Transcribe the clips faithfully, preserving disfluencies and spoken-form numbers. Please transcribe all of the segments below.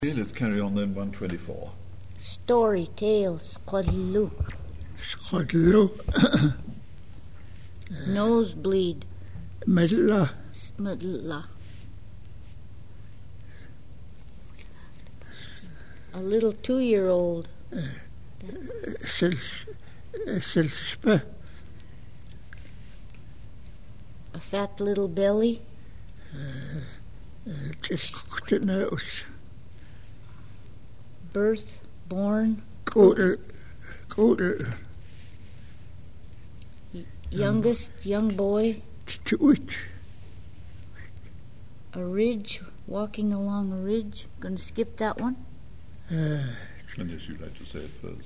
Let's carry on then, one twenty-four. Story tales, Skodlu. Skodlu. Nosebleed. Medla. Smedla. A little two-year-old. Silspe. A fat little belly. Just nose. Birth, born. Kodel. Kodel. Y- youngest, young boy. Twitch. A ridge, walking along a ridge. Gonna skip that one? Uh, Unless you'd like to say it first.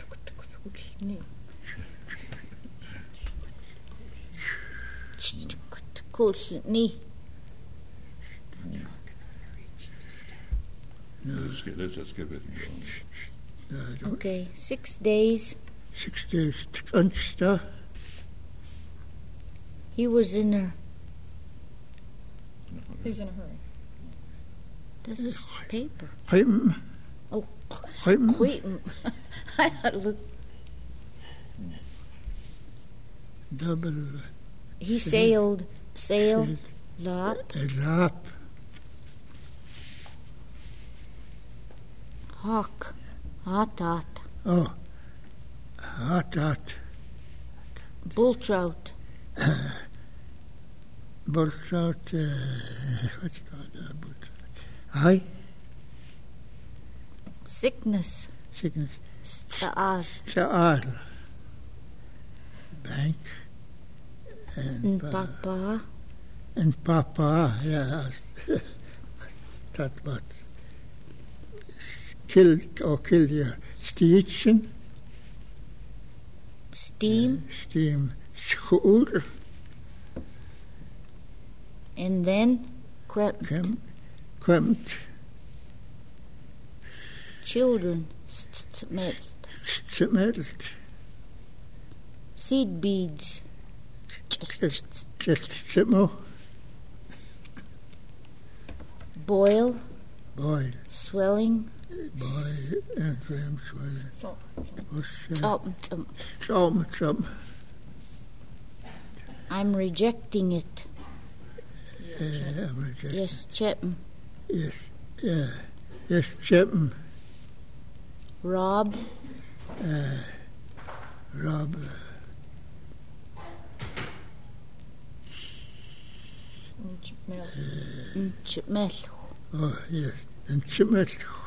Knee. Let's, get, let's just skip it and go on. Okay, six days. Six days. Unsta. He was in a... He was in a hurry. This is paper. Quim. Oh, Quim. Quim. I thought, look, Double. he sailed, sailed, lap, A lap. hawk, hatat, Oh. Hot hot. bull trout, Bull trout. Uh, what you call that? Bull trout. Aye. sickness, Sickness. sta'al, Sa'al. Bank. And, pa- papa, and Papa, yeah. That what? Kill or kill your Steetchen. steam, Steam. School. and then quep, Kem. Quemt. children, smelt, Smelt. seed beads, Simo. boil, Boy. swelling, Boy. And Graham Swell. So, tsum, tsum. Some. Some. I'm rejecting it. Uh, Yes, Chepm. Yes. Yeah. Yes, Chapman. Rob, Uh, Rob. Mel. Chmel, Oh, yes. And Chimel.